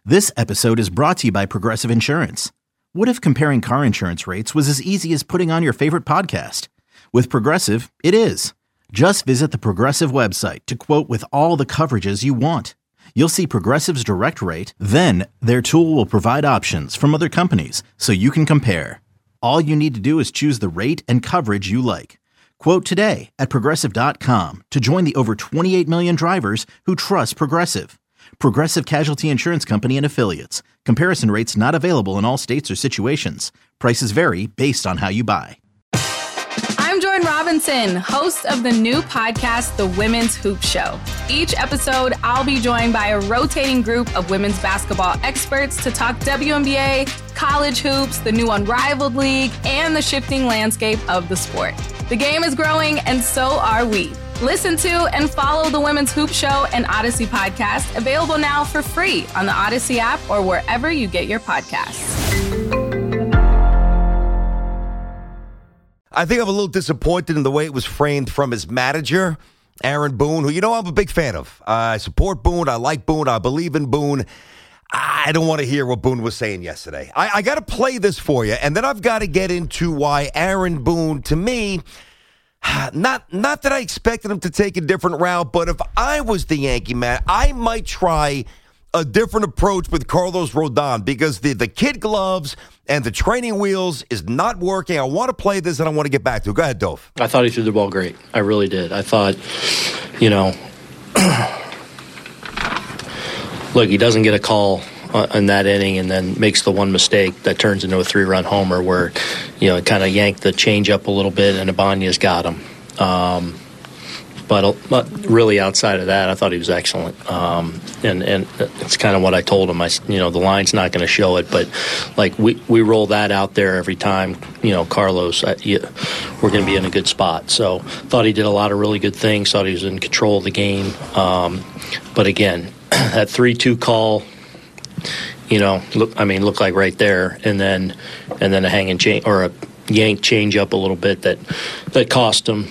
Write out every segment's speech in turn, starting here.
This episode is brought to you by Progressive Insurance. What if comparing car insurance rates was as easy as putting on your favorite podcast? With Progressive, it is. Just visit the Progressive website to quote with all the coverages you want. You'll see Progressive's direct rate, then their tool will provide options from other companies so you can compare. All you need to do is choose the rate and coverage you like. Quote today at Progressive.com to join the over 28 million drivers who trust Progressive. Progressive Casualty Insurance Company and Affiliates. Comparison rates not available in all states or situations. Prices vary based on how you buy. I'm Jordan Robinson, host of the new podcast, The Women's Hoop Show. Each episode, I'll be joined by a rotating group of women's basketball experts to talk WNBA, college hoops, the new Unrivaled League, and the shifting landscape of the sport. The game is growing, and so are we. Listen to and follow the Women's Hoop Show and Odyssey podcast, available now for free on the Odyssey app or wherever you get your podcasts. I think I'm a little disappointed in the way it was framed from his manager, Aaron Boone, who I'm a big fan of. I support Boone. I like Boone. I believe in Boone. I don't want to hear what Boone was saying yesterday. I got to play this for you, and then I've got to get into why Aaron Boone, to me, not that I expected him to take a different route, but if I was the Yankee man, I might try a different approach with Carlos Rodon because the kid gloves and the training wheels is not working. I want to play this, and I want to get back to it. Go ahead, Dove. I thought he threw the ball great. I really did. I thought, look, he doesn't get a call in that inning and then makes the one mistake that turns into a 3-run homer where, it kind of yanked the change up a little bit and Ibanez got him. But really outside of that, I thought he was excellent. And it's kind of what I told him. The line's not going to show it, but like we roll that out there every time, Carlos, we're going to be in a good spot. So thought he did a lot of really good things, thought he was in control of the game. But again, that 3-2 call, looked like right there, and then a hanging change or a yank change up a little bit that cost him.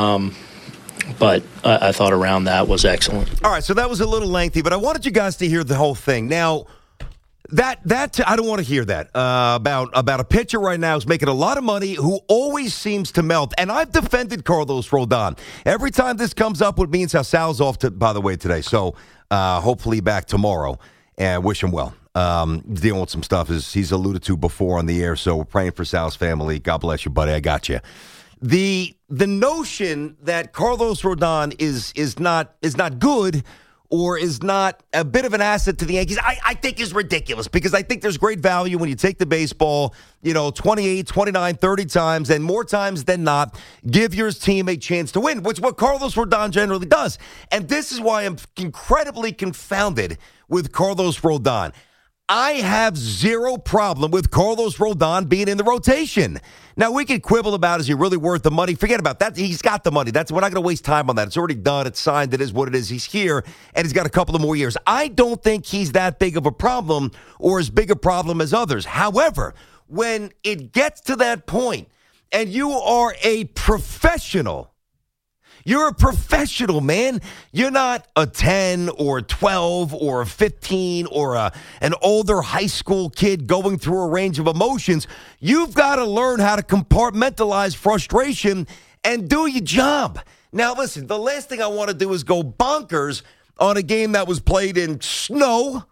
But I thought around that was excellent. All right, so that was a little lengthy, but I wanted you guys to hear the whole thing. Now, that I don't want to hear that about a pitcher right now who's making a lot of money who always seems to melt. And I've defended Carlos Rodon. Every time this comes up, what means how Sal's off, by the way, today. So hopefully back tomorrow, and wish him well. Dealing with some stuff, as he's alluded to before on the air, so we're praying for Sal's family. God bless you, buddy. I got you. The notion that Carlos Rodon is not good or is not a bit of an asset to the Yankees, I think is ridiculous because I think there's great value when you take the baseball, 28, 29, 30 times, and more times than not, give your team a chance to win, which is what Carlos Rodon generally does. And this is why I'm incredibly confounded with Carlos Rodon. I have zero problem with Carlos Rodon being in the rotation. Now, we can quibble about, is he really worth the money? Forget about that. He's got the money. We're not going to waste time on that. It's already done. It's signed. It is what it is. He's here, and he's got a couple of more years. I don't think he's that big of a problem or as big a problem as others. However, when it gets to that point and you are a professional, you're a professional, man. You're not a 10 or a 12 or a 15 or an older high school kid going through a range of emotions. You've got to learn how to compartmentalize frustration and do your job. Now, listen, the last thing I want to do is go bonkers on a game that was played in snow,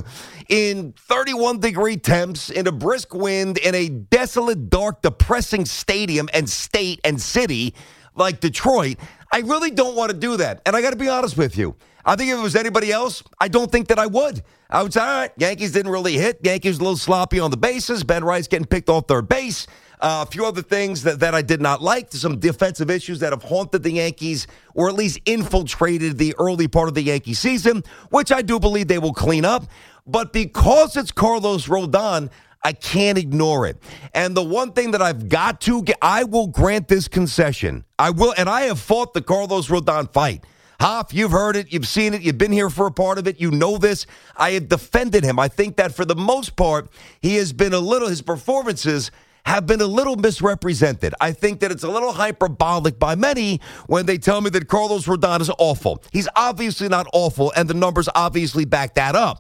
in 31-degree temps, in a brisk wind, in a desolate, dark, depressing stadium and state and city like Detroit. I really don't want to do that. And I got to be honest with you. I think if it was anybody else, I don't think that I would. I would say, all right, Yankees didn't really hit. Yankees a little sloppy on the bases. Ben Rice getting picked off third base. A few other things that I did not like. Some defensive issues that have haunted the Yankees or at least infiltrated the early part of the Yankee season, which I do believe they will clean up. But because it's Carlos Rodon, I can't ignore it. And the one thing that I've got to get, I will grant this concession. I will, and I have fought the Carlos Rodon fight. Hoff, you've heard it, you've seen it, you've been here for a part of it, you know this. I have defended him. I think that for the most part, his performances have been a little misrepresented. I think that it's a little hyperbolic by many when they tell me that Carlos Rodon is awful. He's obviously not awful, and the numbers obviously back that up.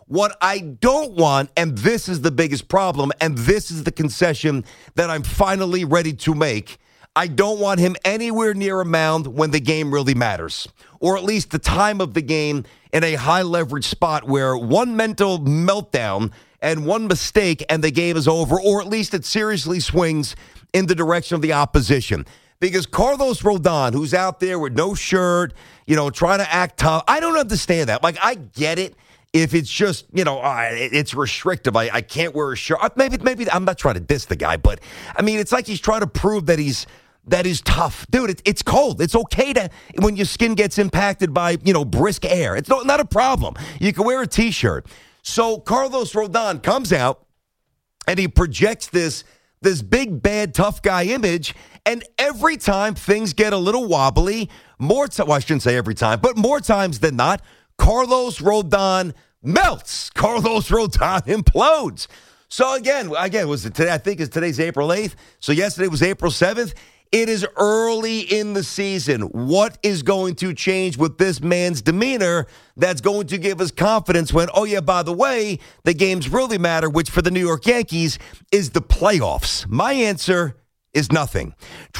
What I don't want, and this is the biggest problem, and this is the concession that I'm finally ready to make, I don't want him anywhere near a mound when the game really matters, or at least the time of the game in a high-leverage spot where one mental meltdown and one mistake and the game is over, or at least it seriously swings in the direction of the opposition. Because Carlos Rodon, who's out there with no shirt, trying to act tough, I don't understand that. Like, I get it. If it's just, it's restrictive, I can't wear a shirt. Maybe I'm not trying to diss the guy, but, I mean, it's like he's trying to prove that he's tough. Dude, it's cold. It's okay when your skin gets impacted by, brisk air. It's not a problem. You can wear a T-shirt. So Carlos Rodon comes out, and he projects this big, bad, tough guy image, and every time things get a little wobbly, I shouldn't say every time, but more times than not, Carlos Rodon melts. Carlos Rodon implodes. So again, was it today? I think today's April 8th. So yesterday was April 7th. It is early in the season. What is going to change with this man's demeanor that's going to give us confidence when, oh yeah, by the way, the games really matter, which for the New York Yankees is the playoffs? My answer is nothing.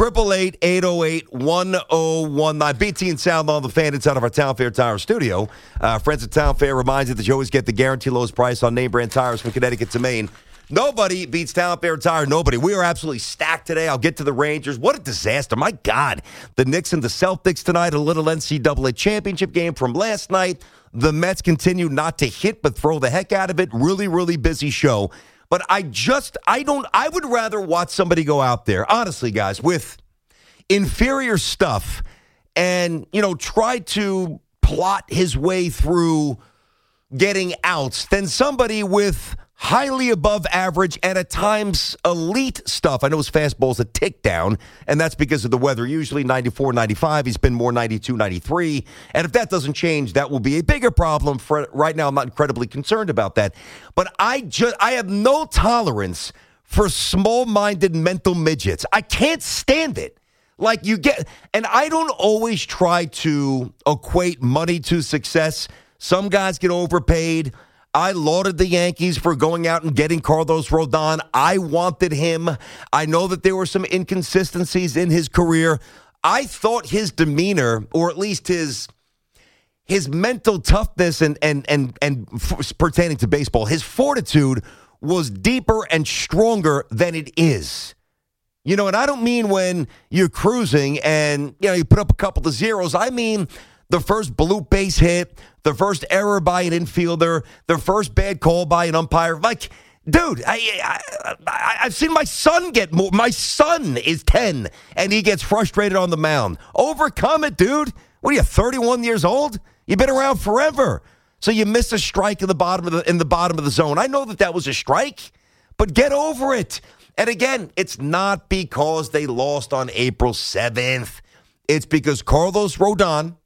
888-808-1019. BT and Sound on the Fan inside of our Town Fair Tire studio. Friends at Town Fair reminds you that you always get the guaranteed lowest price on name brand tires from Connecticut to Maine. Nobody beats Town Fair Tire. Nobody. We are absolutely stacked today. I'll get to the Rangers. What a disaster. My God. The Knicks and the Celtics tonight. A little NCAA championship game from last night. The Mets continue not to hit but throw the heck out of it. Really, really busy show. But I would rather watch somebody go out there, honestly, guys, with inferior stuff and, try to plot his way through getting outs than somebody with highly above average and at times elite stuff. I know his fastball's a tick down, and that's because of the weather. Usually 94, 95. He's been more 92, 93. And if that doesn't change, that will be a bigger problem. For right now, I'm not incredibly concerned about that. But I have no tolerance for small-minded mental midgets. I can't stand it. Like and I don't always try to equate money to success. Some guys get overpaid. I lauded the Yankees for going out and getting Carlos Rodon. I wanted him. I know that there were some inconsistencies in his career. I thought his demeanor, or at least his mental toughness and pertaining to baseball, his fortitude was deeper and stronger than it is. And I don't mean when you're cruising and, you put up a couple of zeros. I mean the first bloop base hit, the first error by an infielder, the first bad call by an umpire. Like, dude, I've seen my son get more. My son is 10, and he gets frustrated on the mound. Overcome it, dude. What are you, 31 years old? You've been around forever. So you missed a strike in the bottom of the zone. I know that was a strike, but get over it. And again, it's not because they lost on April 7th. It's because Carlos Rodon,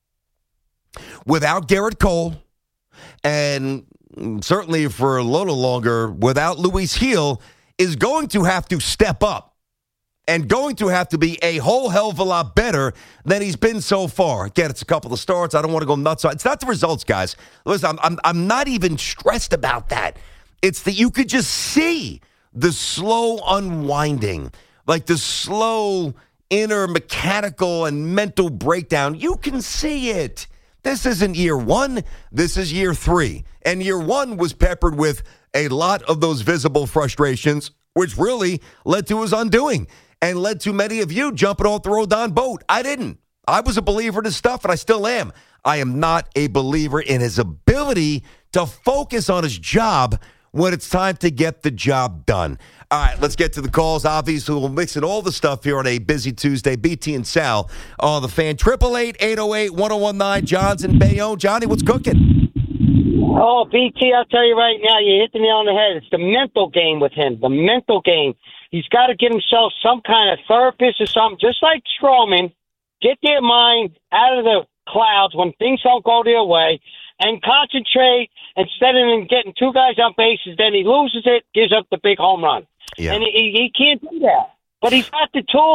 without Garrett Cole, and certainly for a little longer without Luis Gil, is going to have to step up and going to have to be a whole hell of a lot better than he's been so far. Again, it's a couple of starts. I don't want to go nuts. It's not the results, guys. Listen, I'm not even stressed about that. It's that you could just see the slow unwinding, like the slow inner mechanical and mental breakdown. You can see it. This isn't year one. This is year 3. And year 1 was peppered with a lot of those visible frustrations, which really led to his undoing and led to many of you jumping off the Rodon boat. I didn't. I was a believer in his stuff, and I still am. I am not a believer in his ability to focus on his job when it's time to get the job done. All right, let's get to the calls. Obviously, we'll mix in all the stuff here on a busy Tuesday. BT and Sal on the Fan. 888-808-1019. John's in Bayonne. Johnny, what's cooking? Oh, BT, I'll tell you right now, you hit the nail on the head. It's the mental game with him, the mental game. He's got to get himself some kind of therapist or something, just like Stroman. Get their mind out of the clouds when things don't go their way and concentrate instead of getting 2 guys on bases. Then he loses it, gives up the big home run. Yeah. And he can't do that. But he's got the tool.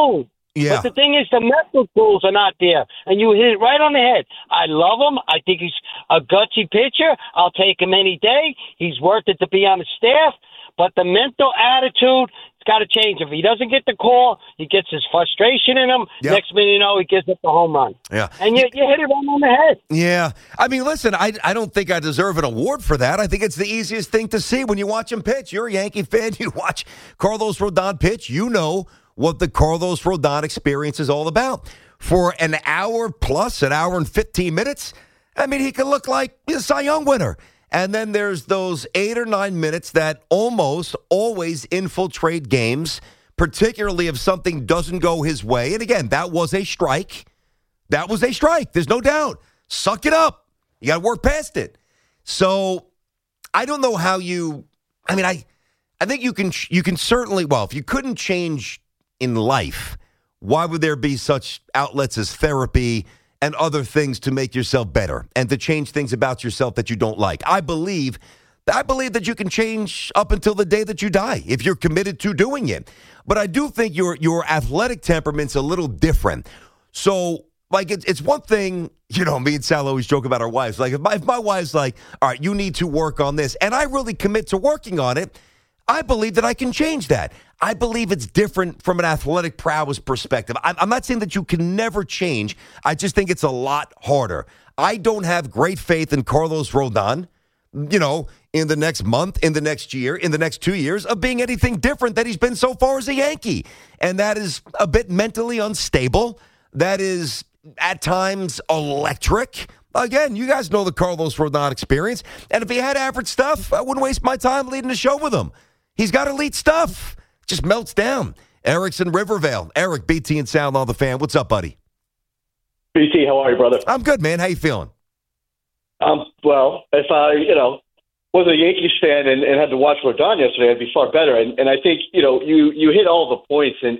Yeah. But the thing is, the mental tools are not there. And you hit it right on the head. I love him. I think he's a gutsy pitcher. I'll take him any day. He's worth it to be on the staff. But the mental attitude, it's got to change. If he doesn't get the call, he gets his frustration in him. Yep. Next minute you know, he gives up the home run. Yeah. And you hit it right on the head. Yeah. I mean, listen, I don't think I deserve an award for that. I think it's the easiest thing to see when you watch him pitch. You're a Yankee fan. You watch Carlos Rodon pitch. You know what the Carlos Rodon experience is all about. For an hour plus, an hour and 15 minutes, I mean, he can look like a Cy Young winner. And then there's those 8 or 9 minutes that almost always infiltrate games, particularly if something doesn't go his way. And again, that was a strike. That was a strike. There's no doubt. Suck it up. You got to work past it. So I don't know how you – I mean, I think you can certainly – well, if you couldn't change in life, why would there be such outlets as therapy and other things to make yourself better and to change things about yourself that you don't like? I believe that you can change up until the day that you die if you're committed to doing it. But I do think your athletic temperament's a little different. So, like, it's one thing, you know, me and Sal always joke about our wives. Like, if my wife's like, all right, you need to work on this, and I really commit to working on it, I believe that I can change that. I believe it's different from an athletic prowess perspective. I'm not saying that you can never change. I just think it's a lot harder. I don't have great faith in Carlos Rodon, you know, in the next month, in the next year, in the next 2 years, of being anything different than he's been so far as a Yankee. And that is a bit mentally unstable. That is, at times, electric. Again, you guys know the Carlos Rodon experience. And if he had average stuff, I wouldn't waste my time leading the show with him. He's got elite stuff. Just melts down. Eric's in Rivervale. Eric, BT and Sound on the Fan. What's up, buddy? BT, how are you, brother? I'm good, man. How you feeling? Well, if I, was a Yankees fan and had to watch Rodon yesterday, I'd be far better. And I think, you hit all the points. And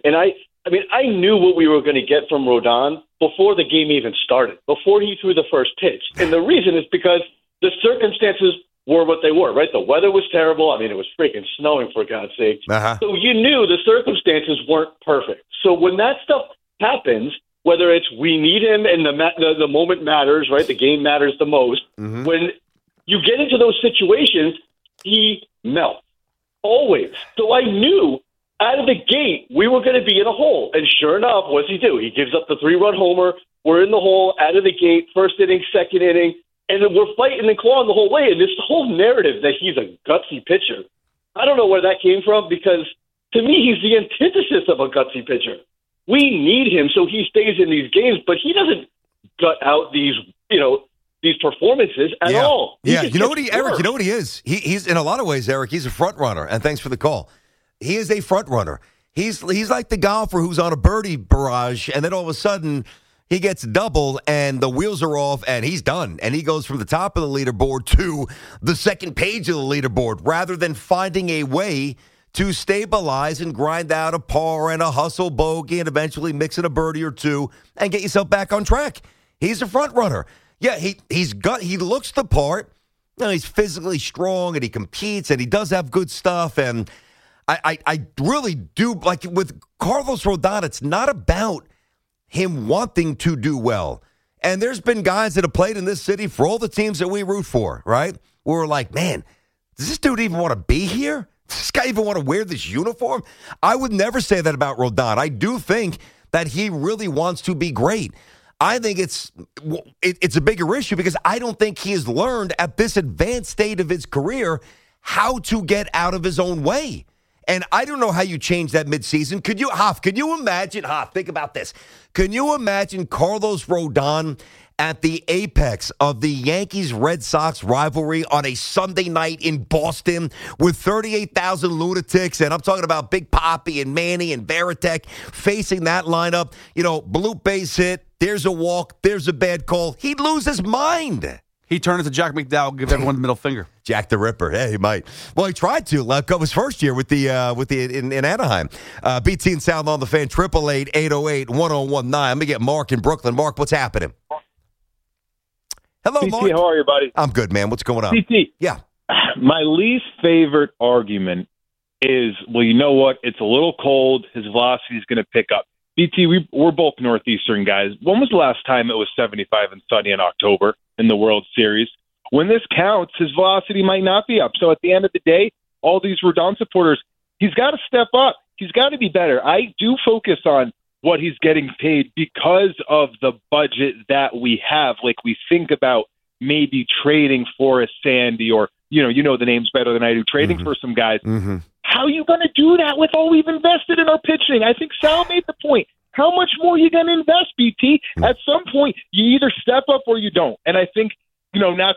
I knew what we were going to get from Rodon before the game even started, before he threw the first pitch. And the reason is because the circumstances were what they were, right? The weather was terrible. I mean, it was freaking snowing, for God's sake. Uh-huh. So you knew the circumstances weren't perfect. So when that stuff happens, whether it's we need him and the moment matters, right? The game matters the most. Mm-hmm. When you get into those situations, he melts. Always. So I knew out of the gate we were going to be in a hole. And sure enough, what does he do? He gives up the 3-run homer. We're in the hole out of the gate, first inning, second inning. And we're fighting and clawing the whole way. And this whole narrative that he's a gutsy pitcher, I don't know where that came from, because to me, he's the antithesis of a gutsy pitcher. We need him so he stays in these games, but he doesn't gut out these performances at all. Yeah, Eric, you know what he is? He's in a lot of ways, Eric, he's a front runner. And thanks for the call. He is a front runner. He's like the golfer who's on a birdie barrage, and then all of a sudden he gets doubled and the wheels are off and he's done. And he goes from the top of the leaderboard to the second page of the leaderboard rather than finding a way to stabilize and grind out a par and a hustle bogey and eventually mix in a birdie or two and get yourself back on track. He's a front runner. Yeah, he looks the part. He's physically strong and he competes and he does have good stuff. And I really do, like with Carlos Rodon, it's not about him wanting to do well. And there's been guys that have played in this city for all the teams that we root for, right? Where we're like, man, does this dude even want to be here? Does this guy even want to wear this uniform? I would never say that about Rodon. I do think that he really wants to be great. I think it's a bigger issue because I don't think he has learned at this advanced state of his career how to get out of his own way. And I don't know how you change that midseason. Could you imagine, think about this. Can you imagine Carlos Rodon at the apex of the Yankees-Red Sox rivalry on a Sunday night in Boston with 38,000 lunatics, and I'm talking about Big Papi and Manny and Varitek facing that lineup, blue base hit, there's a walk, there's a bad call. He'd lose his mind. He turned into Jack McDowell, give everyone the middle finger. Jack the Ripper. Yeah, he might. Well, he tried to. His first year in Anaheim. BT and Sound on the Fan, 888-808-1019. Let me get Mark in Brooklyn. Mark, what's happening? Hello, BT, Mark. how are you, buddy? I'm good, man. What's going on? BT. Yeah. My least favorite argument is, well, you know what? It's a little cold. His velocity is going to pick up. BT, we're both Northeastern guys. When was the last time it was 75 and sunny in October in the World Series? When this counts, his velocity might not be up. So at the end of the day, all these Rodon supporters, he's got to step up. He's got to be better. I do focus on what he's getting paid because of the budget that we have. Like, we think about maybe trading for a Sandy or, you know the names better than I do, trading for some guys. How are you going to do that with all we've invested in our pitching? I think Sal made the point. How much more are you going to invest, BT? At some point, you either step up or you don't. And I think, not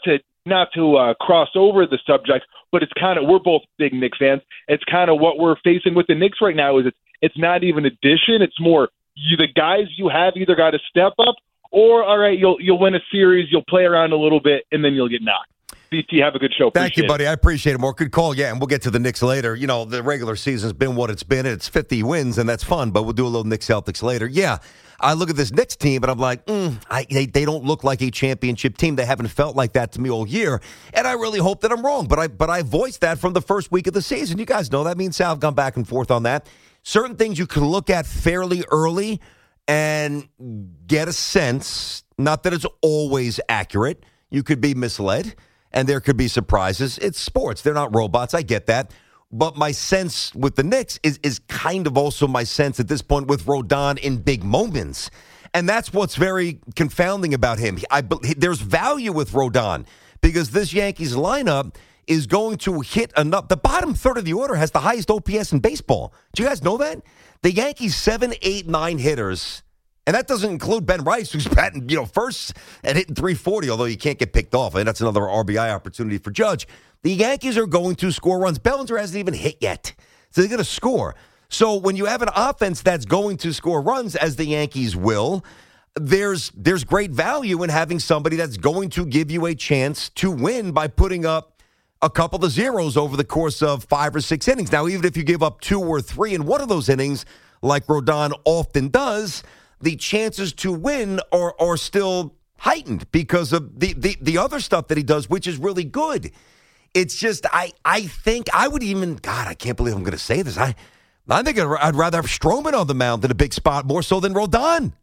to cross over the subject, but it's kind of, we're both big Knicks fans. It's kind of what we're facing with the Knicks right now. Is it's not even addition. It's more the guys you have either got to step up or, all right, you'll win a series, you'll play around a little bit, and then you'll get knocked. BT, have a good show. Thank you, buddy. I appreciate it. More good call. Yeah, and we'll get to the Knicks later. The regular season's been what it's been. It's 50 wins, and that's fun, but we'll do a little Knicks Celtics later. Yeah, I look at this Knicks team, and I'm like, they don't look like a championship team. They haven't felt like that to me all year, and I really hope that I'm wrong. But I voiced that from the first week of the season. You guys know that. Me and Sal have gone back and forth on that. Certain things you can look at fairly early and get a sense, not that it's always accurate. You could be misled. And there could be surprises. It's sports. They're not robots. I get that. But my sense with the Knicks is kind of also my sense at this point with Rodon in big moments. And that's what's very confounding about him. There's value with Rodon because this Yankees lineup is going to hit enough. The bottom third of the order has the highest OPS in baseball. Do you guys know that? The Yankees 7, 8, 9 hitters. And that doesn't include Ben Rice, who's batting, first and hitting 340, although you can't get picked off. And that's another RBI opportunity for Judge. The Yankees are going to score runs. Bellinger hasn't even hit yet. So they're going to score. So when you have an offense that's going to score runs, as the Yankees will, there's great value in having somebody that's going to give you a chance to win by putting up a couple of zeros over the course of 5 or 6 innings. Now, even if you give up 2 or 3 in one of those innings, like Rodon often does, the chances to win are still heightened because of the other stuff that he does, which is really good. It's just, I think I would even, God, I can't believe I'm going to say this. I think I'd rather have Stroman on the mound in a big spot more so than Rodon.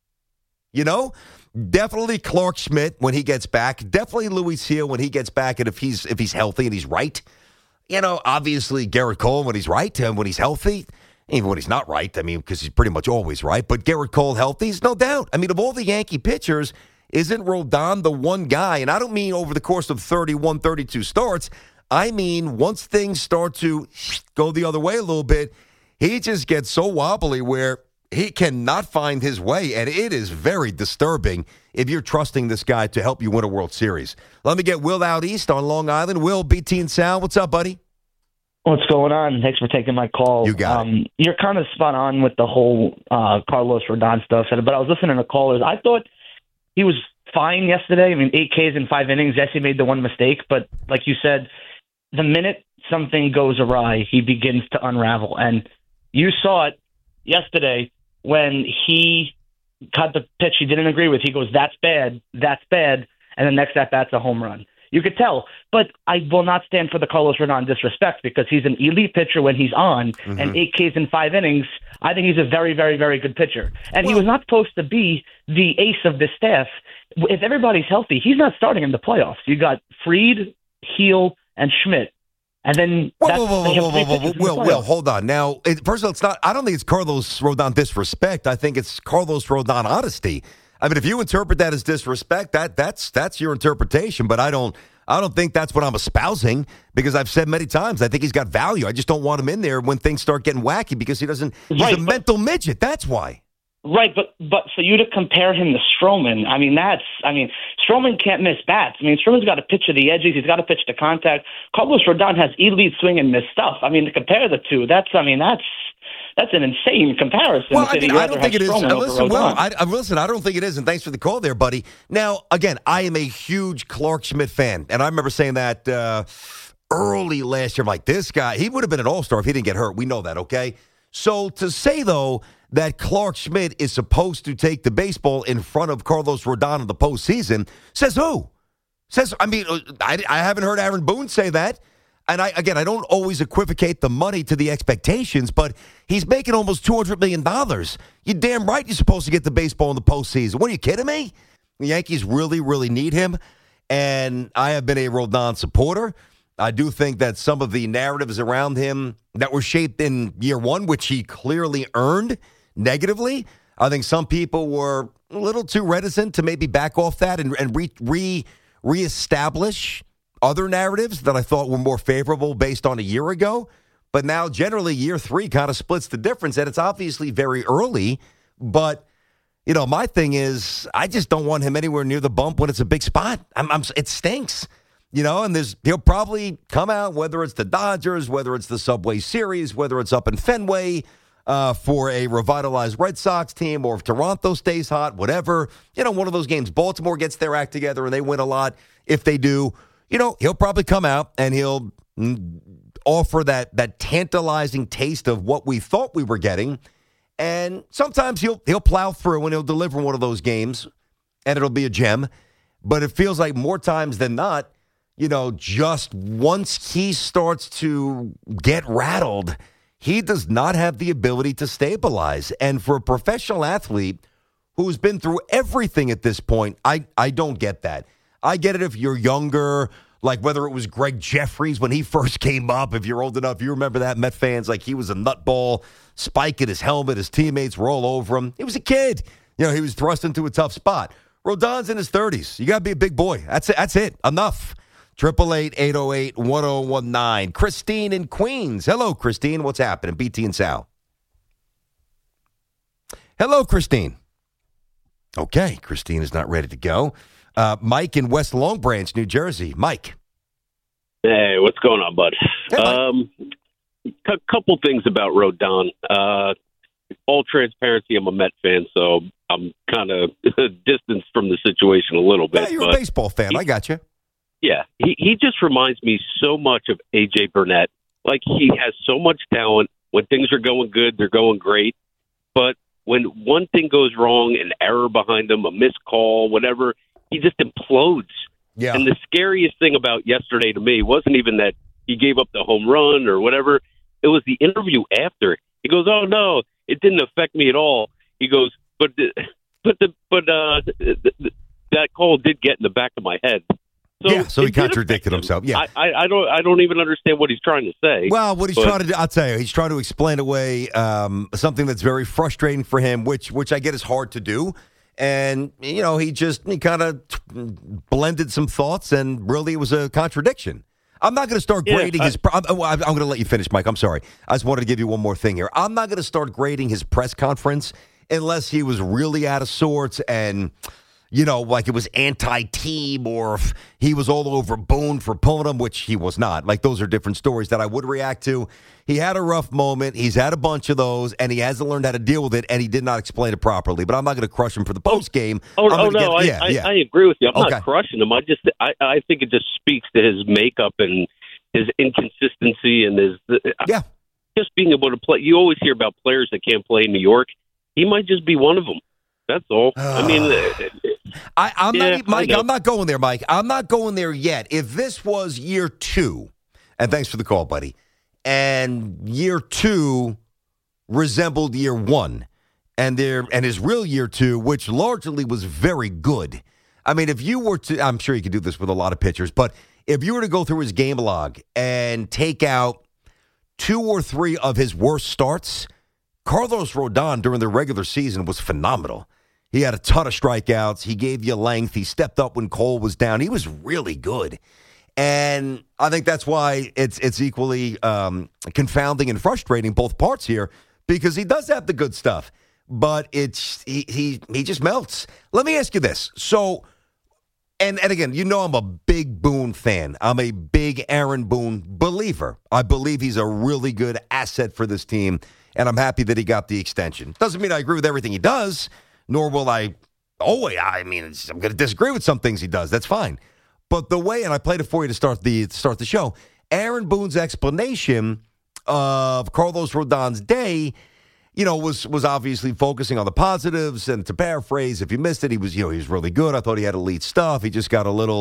Definitely Clark Schmidt when he gets back. Definitely Luis Gil when he gets back and if he's healthy and he's right. Obviously Garrett Cole when he's right and when he's healthy. Even when he's not right, because he's pretty much always right. But Garrett Cole healthy, no doubt. Of all the Yankee pitchers, isn't Rodon the one guy? And I don't mean over the course of 31, 32 starts. I mean once things start to go the other way a little bit, he just gets so wobbly where he cannot find his way. And it is very disturbing if you're trusting this guy to help you win a World Series. Let me get Will out east on Long Island. Will, BT and Sal, what's up, buddy? What's going on? Thanks for taking my call. You got it. You're kind of spot on with the whole Carlos Rodon stuff. But I was listening to callers. I thought he was fine yesterday. 8 Ks in 5 innings. Yes, he made the one mistake. But like you said, the minute something goes awry, he begins to unravel. And you saw it yesterday when he got the pitch he didn't agree with. He goes, that's bad. And the next at-bat's a home run. You could tell, but I will not stand for the Carlos Rodon disrespect because he's an elite pitcher when he's on, and 8 Ks in 5 innings, I think he's a very, very, very good pitcher. And he was not supposed to be the ace of this staff. If everybody's healthy, he's not starting in the playoffs. You got Fried, Gil, and Schmidt. And then Will, hold on. Now, first of all, it's not. I don't think it's Carlos Rodon disrespect. I think it's Carlos Rodon honesty. If you interpret that as disrespect, that's your interpretation. But I don't think that's what I'm espousing because I've said many times I think he's got value. I just don't want him in there when things start getting wacky because he's a mental midget. That's why. Right, but for you to compare him to Stroman, Stroman can't miss bats. Stroman's got to pitch to the edges. He's got to pitch to contact. Carlos Rodon has elite swing and miss stuff. To compare the two, that's an insane comparison. Well, I don't think it is. Listen, I don't think it is, and thanks for the call there, buddy. Now, again, I am a huge Clark Schmidt fan, and I remember saying that early last year. I'm like, this guy, he would have been an all-star if he didn't get hurt. We know that, okay? So to say, though, that Clark Schmidt is supposed to take the baseball in front of Carlos Rodon in the postseason, says who? I haven't heard Aaron Boone say that. And I don't always equivocate the money to the expectations, but he's making almost $200 million. You're damn right you're supposed to get the baseball in the postseason. What, are you kidding me? The Yankees really, really need him. And I have been a Rodon supporter. I do think that some of the narratives around him that were shaped in year one, which he clearly earned negatively, I think some people were a little too reticent to maybe back off that and reestablish other narratives that I thought were more favorable based on a year ago. But now generally year three kind of splits the difference, and it's obviously very early. But, you know, my thing is I just don't want him anywhere near the bump when it's a big spot. It stinks. You know, and he'll probably come out, whether it's the Dodgers, whether it's the Subway Series, whether it's up in Fenway for a revitalized Red Sox team, or if Toronto stays hot, whatever. You know, one of those games, Baltimore gets their act together and they win a lot. If they do, you know, he'll probably come out and he'll offer that tantalizing taste of what we thought we were getting. And sometimes he'll plow through and he'll deliver one of those games and it'll be a gem. But it feels like more times than not, you know, just once he starts to get rattled, he does not have the ability to stabilize. And for a professional athlete who's been through everything at this point, I don't get that. I get it if you're younger, like whether it was Greg Jeffries when he first came up. If you're old enough, you remember that, Met fans, like he was a nutball, spike in his helmet, his teammates were all over him. He was a kid. You know, he was thrust into a tough spot. Rodon's in his 30s. You got to be a big boy. That's it. Enough. 888-808-1019. Christine in Queens. Hello, Christine. What's happening? BT and Sal. Hello, Christine. Okay, Christine is not ready to go. Mike in West Long Branch, New Jersey. Mike. Hey, what's going on, bud? Hey, Couple things about Rodon. All transparency, I'm a Met fan, so I'm kind of distanced from the situation a little bit. Yeah, you're a baseball fan. I got you. Yeah, he just reminds me so much of A.J. Burnett. Like, he has so much talent. When things are going good, they're going great. But when one thing goes wrong, an error behind him, a missed call, whatever, he just implodes. Yeah. And the scariest thing about yesterday to me wasn't even that he gave up the home run or whatever. It was the interview after. He goes, "Oh, no, it didn't affect me at all." He goes, but that call did get in the back of my head. So he contradicted himself. Yeah, I don't even understand what he's trying to say. Well, what he's trying to do, I'll tell you, he's trying to explain away something that's very frustrating for him, which I get is hard to do. And you know, he kind of blended some thoughts, and really it was a contradiction. I'm not going to start grading his. I'm going to let you finish, Mike. I'm sorry. I just wanted to give you one more thing here. I'm not going to start grading his press conference unless he was really out of sorts and, you know, like it was anti-team, or if he was all over Boone for pulling him, which he was not. Like, those are different stories that I would react to. He had a rough moment. He's had a bunch of those, and he hasn't learned how to deal with it, and he did not explain it properly. But I'm not going to crush him for the post game. I agree with you. I'm not crushing him. I think it just speaks to his makeup and his inconsistency and his just being able to play. You always hear about players that can't play in New York. He might just be one of them. That's all. I mean, I'm not going there, Mike. I'm not going there yet. If this was year 2, and thanks for the call, buddy, and year 2 resembled year 1, and his real year 2, which largely was very good. I mean, if you were to, I'm sure you could do this with a lot of pitchers, but if you were to go through his game log and take out 2 or 3 of his worst starts, Carlos Rodon during the regular season was phenomenal. He had a ton of strikeouts. He gave you length. He stepped up when Cole was down. He was really good. And I think that's why it's equally confounding and frustrating, both parts here, because he does have the good stuff. But he just melts. Let me ask you this. So, and again, you know I'm a big Boone fan. I'm a big Aaron Boone believer. I believe he's a really good asset for this team, and I'm happy that he got the extension. Doesn't mean I agree with everything he does, nor will I I'm going to disagree with some things he does. That's fine. But the way, and I played it for you to start the show, Aaron Boone's explanation of Carlos Rodon's day, you know, was obviously focusing on the positives. And to paraphrase, if you missed it, he was really good. I thought he had elite stuff. He just got a little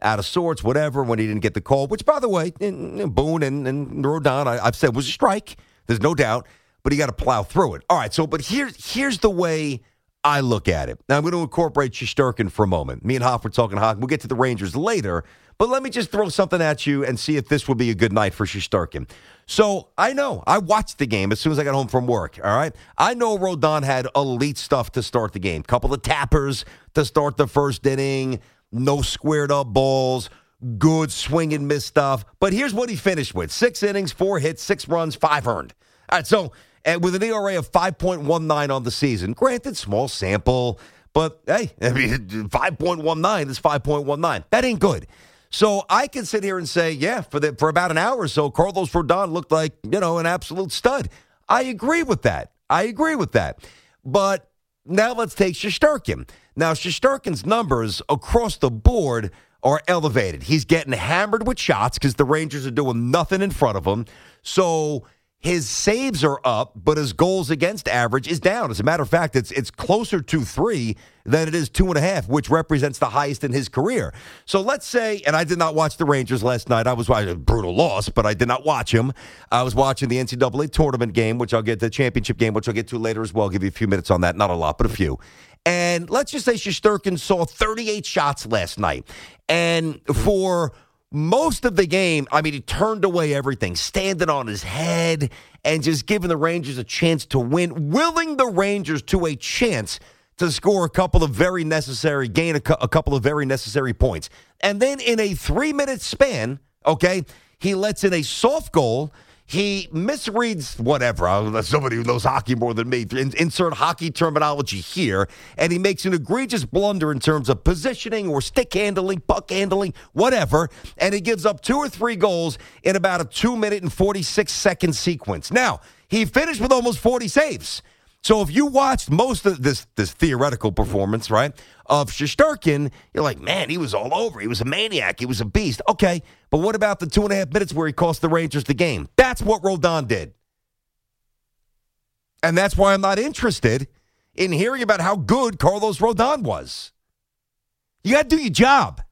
out of sorts, whatever, when he didn't get the call, which, by the way, Boone and Rodon, I've said was a strike. There's no doubt, but he got to plow through it. All right, so, but here's the way I look at it. Now, I'm going to incorporate Shesterkin for a moment. Me and Hoff were talking hockey. We'll get to the Rangers later, but let me just throw something at you and see if this would be a good night for Shesterkin. So I know. I watched the game as soon as I got home from work, all right? I know Rodon had elite stuff to start the game. Couple of tappers to start the first inning, no squared-up balls, good swing and miss stuff. But here's what he finished with. 6 innings, 4 hits, 6 runs, 5 earned. All right, so with an ERA of 5.19 on the season, granted, small sample, but, hey, I mean, 5.19 is 5.19. That ain't good. So I can sit here and say, yeah, for about an hour or so, Carlos Rodon looked like, an absolute stud. I agree with that. But now let's take Shesterkin. Now, Shesterkin's numbers across the board are elevated. He's getting hammered with shots because the Rangers are doing nothing in front of him. So his saves are up, but his goals against average is down. As a matter of fact, it's closer to 3 than it is 2.5, which represents the highest in his career. So let's say, and I did not watch the Rangers last night. I was watching a brutal loss, but I did not watch him. I was watching the NCAA tournament game, which I'll get the championship game, which I'll get to later as well. I'll give you a few minutes on that. Not a lot, but a few. And let's just say Shesterkin saw 38 shots last night. And for most of the game, I mean, he turned away everything, standing on his head and just giving the Rangers a chance to win, willing the Rangers to a chance to score a couple of very necessary, gain a couple of very necessary points. And then in a 3-minute span, okay, he lets in a soft goal. He misreads whatever. Somebody who knows hockey more than me. Insert hockey terminology here. And he makes an egregious blunder in terms of positioning or stick handling, puck handling, whatever. And he gives up 2 or 3 goals in about a 2-minute and 46-second sequence. Now, he finished with almost 40 saves. So if you watched most of this theoretical performance, right, of Shesterkin, you're like, man, he was all over. He was a maniac. He was a beast. Okay, but what about the 2.5 minutes where he cost the Rangers the game? That's what Rodon did. And that's why I'm not interested in hearing about how good Carlos Rodon was. You got to do your job.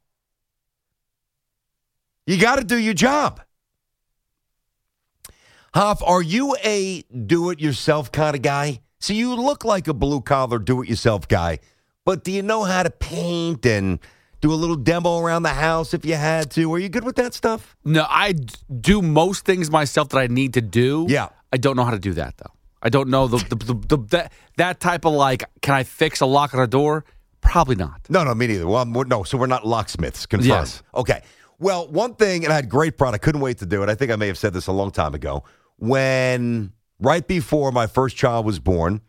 Hoff, are you a do-it-yourself kind of guy? So you look like a blue-collar do-it-yourself guy, but do you know how to paint and do a little demo around the house if you had to? Are you good with that stuff? No, I do most things myself that I need to do. Yeah. I don't know how to do that, though. I don't know that type of, like, can I fix a lock on a door? Probably not. No, me neither. Well, no, so we're not locksmiths. Confirmed. Yes. Okay. Well, one thing, and I had great pride. I couldn't wait to do it. I think I may have said this a long time ago. When right before my first child was born,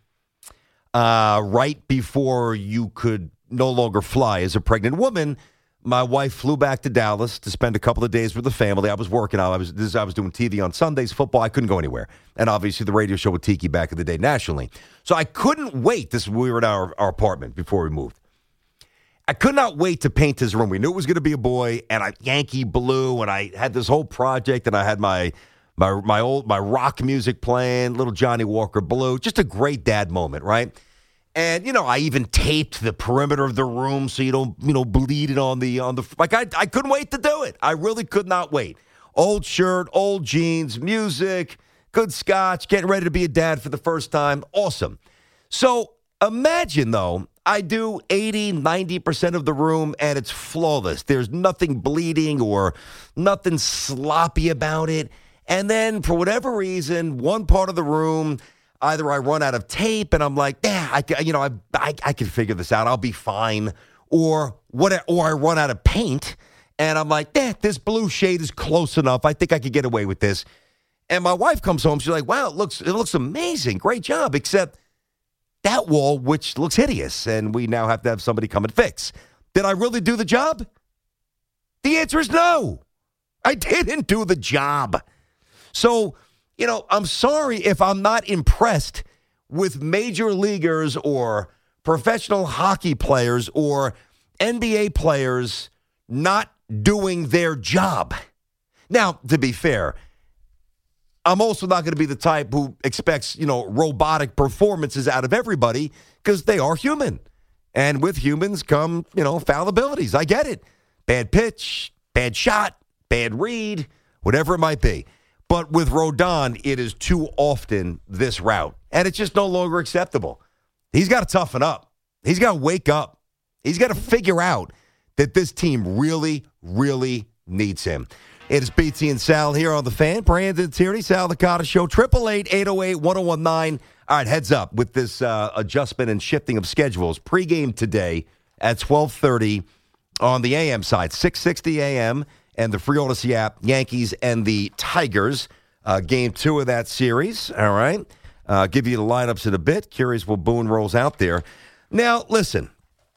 right before you could no longer fly as a pregnant woman, my wife flew back to Dallas to spend a couple of days with the family. I was working. I was doing TV on Sundays, football. I couldn't go anywhere. And obviously the radio show with Tiki back in the day nationally. So I couldn't wait. We were at our apartment before we moved. I could not wait to paint his room. We knew it was going to be a boy, and Yankee blue, and I had this whole project, and I had my rock music playing, little Johnny Walker Blue, just a great dad moment, right? And I even taped the perimeter of the room so you don't bleed it on the like. I couldn't wait to do it. I really could not wait. Old shirt, old jeans, music, good scotch, getting ready to be a dad for the first time. Awesome. So imagine though, I do 80-90% of the room and it's flawless. There's nothing bleeding or nothing sloppy about it. And then, for whatever reason, one part of the room, either I run out of tape and I'm like, I can figure this out. I'll be fine. Or I run out of paint and I'm like, this blue shade is close enough. I think I could get away with this. And my wife comes home. She's like, wow, it looks amazing. Great job. Except that wall, which looks hideous. And we now have to have somebody come and fix. Did I really do the job? The answer is no. I didn't do the job. So, I'm sorry if I'm not impressed with major leaguers or professional hockey players or NBA players not doing their job. Now, to be fair, I'm also not going to be the type who expects, robotic performances out of everybody because they are human. And with humans come, fallibilities. I get it. Bad pitch, bad shot, bad read, whatever it might be. But with Rodon, it is too often this route, and it's just no longer acceptable. He's got to toughen up. He's got to wake up. He's got to figure out that this team really, really needs him. It is BT and Sal here on The Fan. Brandon Tierney, Sal Licata Show, 888-808-1019. All right, heads up with this adjustment and shifting of schedules. Pregame today at 12:30 on the AM side, 6:60 AM, and the Free Odyssey app, Yankees and the Tigers. Game 2 of that series, all right? Give you the lineups in a bit. Curious what Boone rolls out there. Now, listen.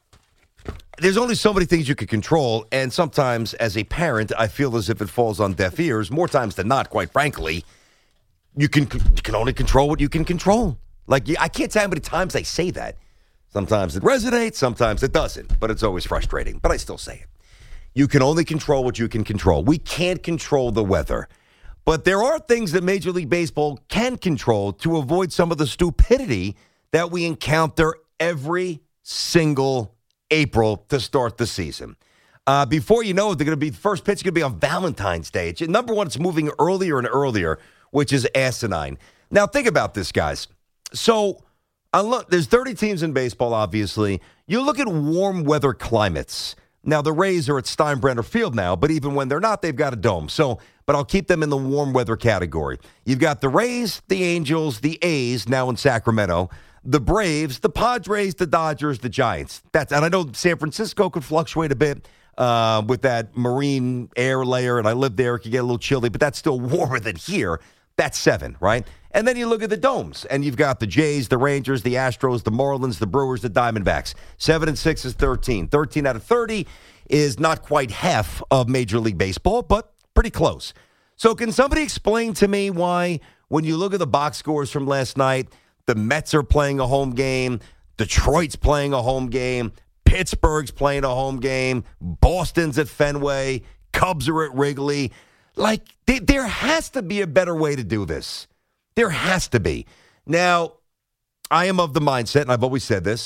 There's only so many things you can control, and sometimes as a parent, I feel as if it falls on deaf ears. More times than not, quite frankly, you can only control what you can control. Like, I can't tell how many times I say that. Sometimes it resonates, sometimes it doesn't, but it's always frustrating. But I still say it. You can only control what you can control. We can't control the weather. But there are things that Major League Baseball can control to avoid some of the stupidity that we encounter every single April to start the season. Before you know it, they're going to be the first pitch is going to be on Valentine's Day. Number one, it's moving earlier and earlier, which is asinine. Now, think about this, guys. So, there's 30 teams in baseball, obviously. You look at warm weather climates. Now, the Rays are at Steinbrenner Field now, but even when they're not, they've got a dome. So, but I'll keep them in the warm weather category. You've got the Rays, the Angels, the A's now in Sacramento, the Braves, the Padres, the Dodgers, the Giants. And I know San Francisco could fluctuate a bit with that marine air layer, and I live there. It could get a little chilly, but that's still warmer than here. That's 7, right? And then you look at the domes, and you've got the Jays, the Rangers, the Astros, the Marlins, the Brewers, the Diamondbacks. 7 and 6 is 13. 13 out of 30 is not quite half of Major League Baseball, but pretty close. So can somebody explain to me why, when you look at the box scores from last night, the Mets are playing a home game, Detroit's playing a home game, Pittsburgh's playing a home game, Boston's at Fenway, Cubs are at Wrigley. Like, there has to be a better way to do this. There has to be. Now, I am of the mindset, and I've always said this,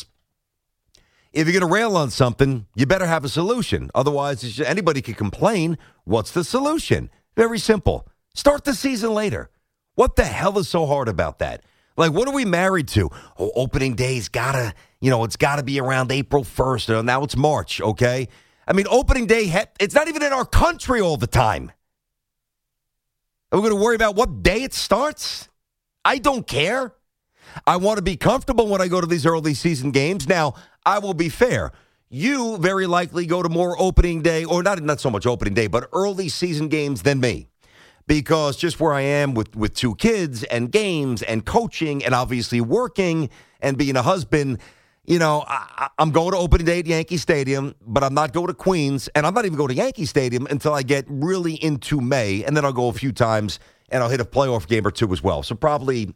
if you're going to rail on something, you better have a solution. Otherwise, anybody can complain. What's the solution? Very simple. Start the season later. What the hell is so hard about that? Like, what are we married to? Oh, opening day's gotta, it's gotta be around April 1st. Now it's March, okay? I mean, opening day, it's not even in our country all the time. Are we going to worry about what day it starts? I don't care. I want to be comfortable when I go to these early season games. Now, I will be fair. You very likely go to more opening day, or not so much opening day, but early season games than me. Because just where I am with 2 kids and games and coaching and obviously working and being a husband, I'm going to opening day at Yankee Stadium, but I'm not going to Queens, and I'm not even going to Yankee Stadium until I get really into May, and then I'll go a few times, and I'll hit a playoff game or 2 as well. So probably,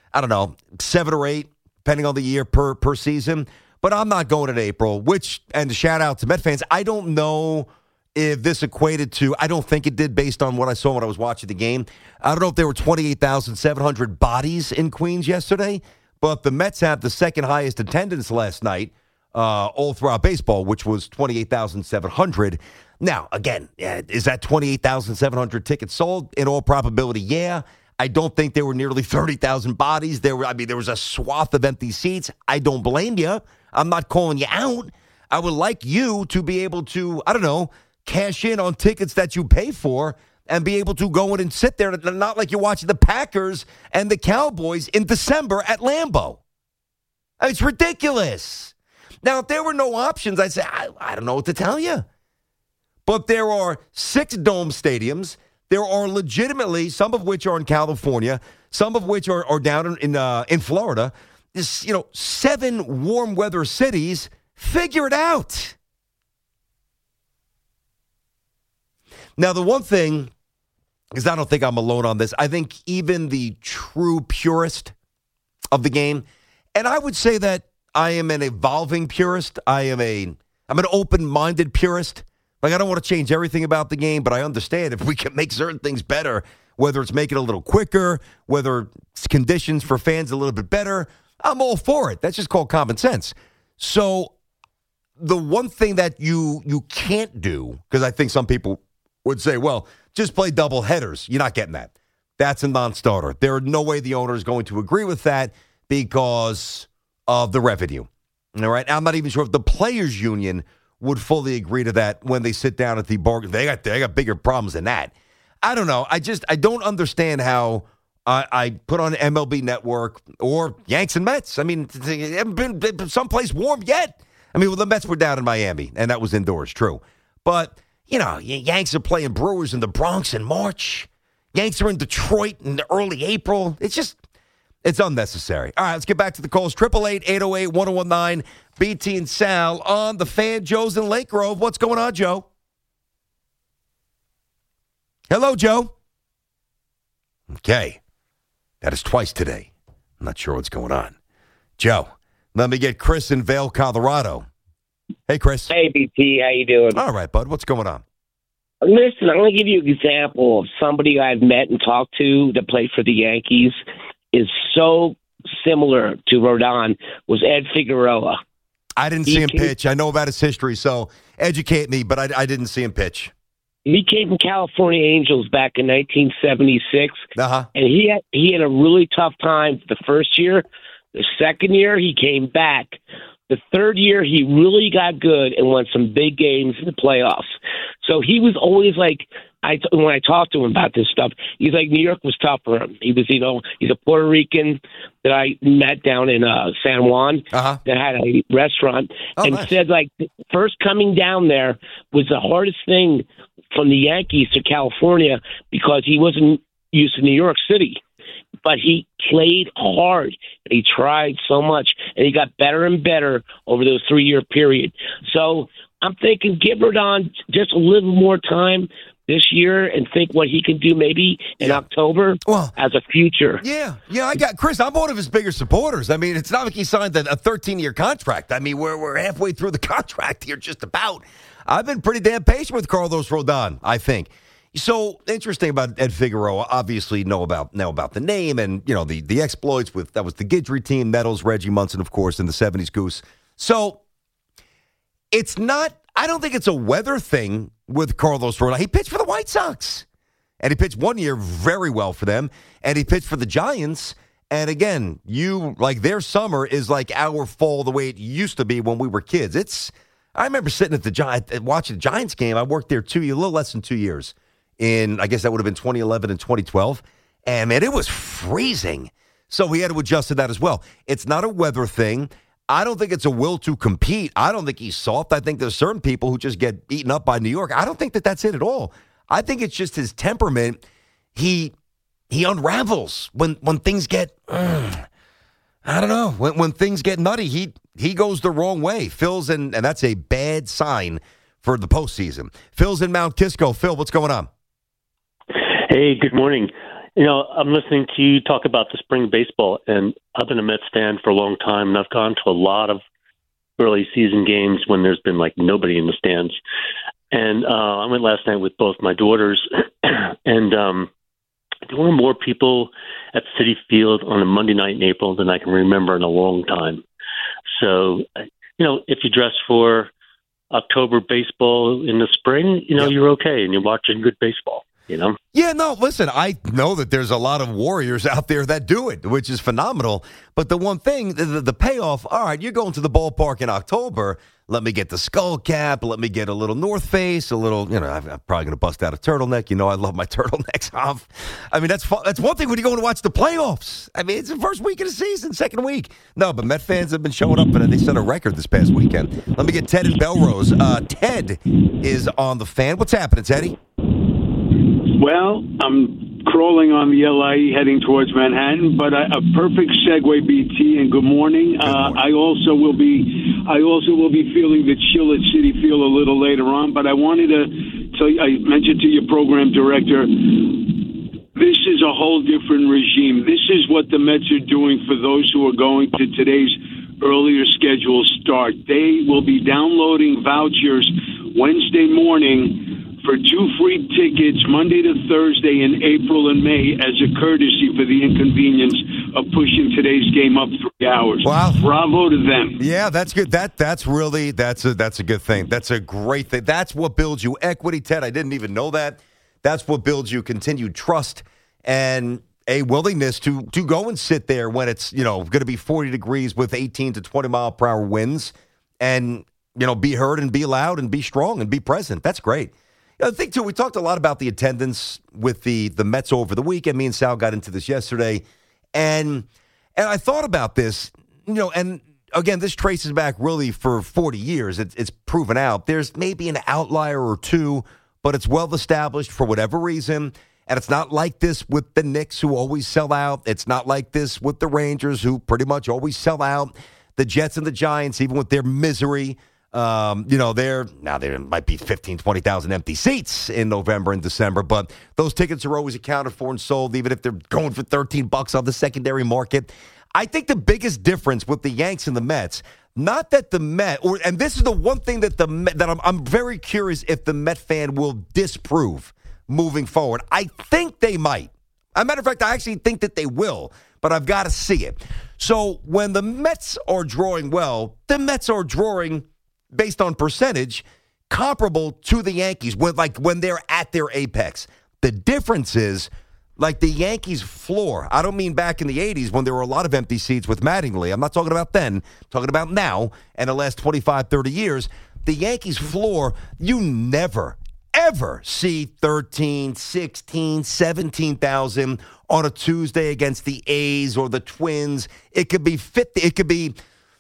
7 or 8, depending on the year per season. But I'm not going in April, and shout out to Met fans, I don't know if this equated to, I don't think it did based on what I saw when I was watching the game. I don't know if there were 28,700 bodies in Queens yesterday, but the Mets had the second highest attendance last night all throughout baseball, which was 28,700. Now, again, is that 28,700 tickets sold? In all probability, yeah. I don't think there were nearly 30,000 bodies. There was a swath of empty seats. I don't blame you. I'm not calling you out. I would like you to be able to, cash in on tickets that you pay for and be able to go in and sit there, not like you're watching the Packers and the Cowboys in December at Lambeau. It's ridiculous. Now, if there were no options, I'd say, I don't know what to tell you. But there are 6 dome stadiums. There are legitimately, some of which are in California, some of which are down in Florida. 7 warm weather cities. Figure it out. Now, the one thing, because I don't think I'm alone on this, I think even the true purist of the game, and I would say that I am an evolving purist. I'm an open-minded purist. Like, I don't want to change everything about the game, but I understand if we can make certain things better, whether it's make it a little quicker, whether it's conditions for fans a little bit better, I'm all for it. That's just called common sense. So the one thing that you can't do, because I think some people would say, well, just play double headers. You're not getting that. That's a non-starter. There are no way the owner is going to agree with that because of the revenue. All right. I'm not even sure if the players' union would fully agree to that when they sit down at the bargain. They got bigger problems than that. I don't know. I don't understand how I put on MLB Network or Yanks and Mets. I mean, they haven't been someplace warm yet. I mean, well, the Mets were down in Miami, and that was indoors, true. But, Yanks are playing Brewers in the Bronx in March. Yanks are in Detroit in early April. It's unnecessary. All right, let's get back to the calls. 888-808-1019. BT and Sal on the Fan. Joe's in Lake Grove. What's going on, Joe? Hello, Joe. Okay. That is twice today. I'm not sure what's going on. Joe, let me get Chris in Vail, Colorado. Hey, Chris. Hey, BT. How you doing? All right, bud. What's going on? Listen, I'm going to give you an example of somebody I've met and talked to that played for the Yankees is so similar to Rodon was Ed Figueroa. I didn't see him pitch. I know about his history, so educate me, but I didn't see him pitch. He came from California Angels back in 1976, and he had a really tough time the first year. The second year, he came back. The third year, he really got good and won some big games in the playoffs. So he was always like, when I talked to him about this stuff, he's like, New York was tough for him. He was, he's a Puerto Rican that I met down in San Juan that had a restaurant said, like, first coming down there was the hardest thing from the Yankees to California because he wasn't used to New York City. But he played hard, and he tried so much, and he got better and better over those 3-year period. So I'm thinking give Rodon just a little more time this year and think what he can do maybe in October as a future. Yeah, I got Chris. I'm one of his bigger supporters. I mean, it's not like he signed a 13-year contract. I mean, we're halfway through the contract here, just about. I've been pretty damn patient with Carlos Rodon, I think. So interesting about Ed Figueroa. Obviously, know about the name and the exploits with that was the Guidry team, Nettles, Reggie Munson, of course, in the '70s Goose. So it's not. I don't think it's a weather thing with Carlos Rodon. He pitched for the White Sox, and he pitched 1 year very well for them, and he pitched for the Giants. And again, their summer is like our fall the way it used to be when we were kids. I remember sitting at watching the Giants game. I worked there a little less than 2 years. I guess that would have been 2011 and 2012. And, man, it was freezing. So we had to adjust to that as well. It's not a weather thing. I don't think it's a will to compete. I don't think he's soft. I think there's certain people who just get eaten up by New York. I don't think that's it at all. I think it's just his temperament. He unravels when things get, I don't know, when things get nutty. He goes the wrong way. Phil's and that's a bad sign for the postseason. Phil's in Mount Kisco. Phil, what's going on? Hey, good morning. I'm listening to you talk about the spring baseball, and I've been a Mets fan for a long time, and I've gone to a lot of early season games when there's been like nobody in the stands. And I went last night with both my daughters, and there were more people at Citi Field on a Monday night in April than I can remember in a long time. So, if you dress for October baseball in the spring, you're okay, and you're watching good baseball. Yeah, no, listen, I know that there's a lot of warriors out there that do it, which is phenomenal. But the one thing, the payoff, all right, you're going to the ballpark in October. Let me get the skull cap. Let me get a little North Face, a little, I'm probably going to bust out a turtleneck. I love my turtlenecks off. I mean, that's one thing when you go and watch the playoffs. I mean, it's the first week of the season, second week. No, but Met fans have been showing up, and they set a record this past weekend. Let me get Ted in Belrose. Ted is on the Fan. What's happening, Teddy? Well, I'm crawling on the LIE heading towards Manhattan, but a perfect segue, BT, and good morning. I also will be feeling the chill at Citi Field a little later on, but I wanted to tell you, I mentioned to your program director, this is a whole different regime. This is what the Mets are doing for those who are going to today's earlier scheduled start. They will be downloading vouchers Wednesday morning for 2 free tickets Monday to Thursday in April and May as a courtesy for the inconvenience of pushing today's game up 3 hours. Wow. Bravo to them. Yeah, that's good. That's a good thing. That's a great thing. That's what builds you equity, Ted. I didn't even know that. That's what builds you continued trust and a willingness to go and sit there when it's, going to be 40 degrees with 18 to 20 mile per hour winds and, be heard and be loud and be strong and be present. That's great. The thing, too, we talked a lot about the attendance with the Mets over the weekend. Me and Sal got into this yesterday. And I thought about this, and again, this traces back really for 40 years. It's proven out. There's maybe an outlier or two, but it's well established for whatever reason. And it's not like this with the Knicks, who always sell out. It's not like this with the Rangers, who pretty much always sell out. The Jets and the Giants, even with their misery, there might be 15, 20,000 empty seats in November and December, but those tickets are always accounted for and sold, even if they're going for $13 on the secondary market. I think the biggest difference with the Yanks and the Mets, not that the Met, and this is the one thing that I'm very curious if the Met fan will disprove moving forward. I think they might. As a matter of fact, I actually think that they will, but I've got to see it. So when the Mets are drawing well, the Mets are drawing based on percentage, comparable to the Yankees when they're at their apex. The difference is, like the Yankees' floor, I don't mean back in the 80s when there were a lot of empty seats with Mattingly. I'm not talking about then. I'm talking about now and the last 25, 30 years. The Yankees' floor, you never, ever see 13, 16, 17,000 on a Tuesday against the A's or the Twins. It could be 50. It could be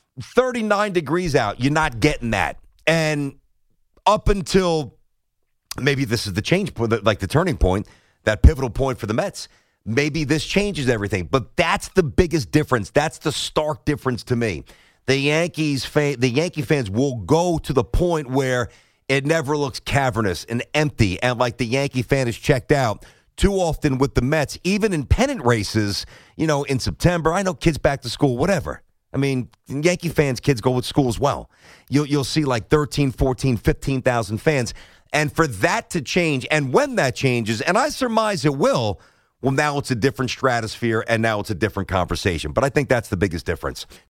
39 degrees out. You're not getting that. And up until maybe this is the change point, like the turning point, that pivotal point for the Mets, maybe this changes everything. But that's the biggest difference. That's the stark difference to me. The Yankee fans will go to the point where it never looks cavernous and empty, and like the Yankee fan is checked out. Too often with the Mets, even in pennant races, in September, I know kids back to school, whatever. I mean, Yankee fans, kids go with school as well. You'll see like 13, 14, 15,000 fans. And for that to change, and when that changes, and I surmise it will, well, now it's a different stratosphere, and now it's a different conversation. But I think that's the biggest difference.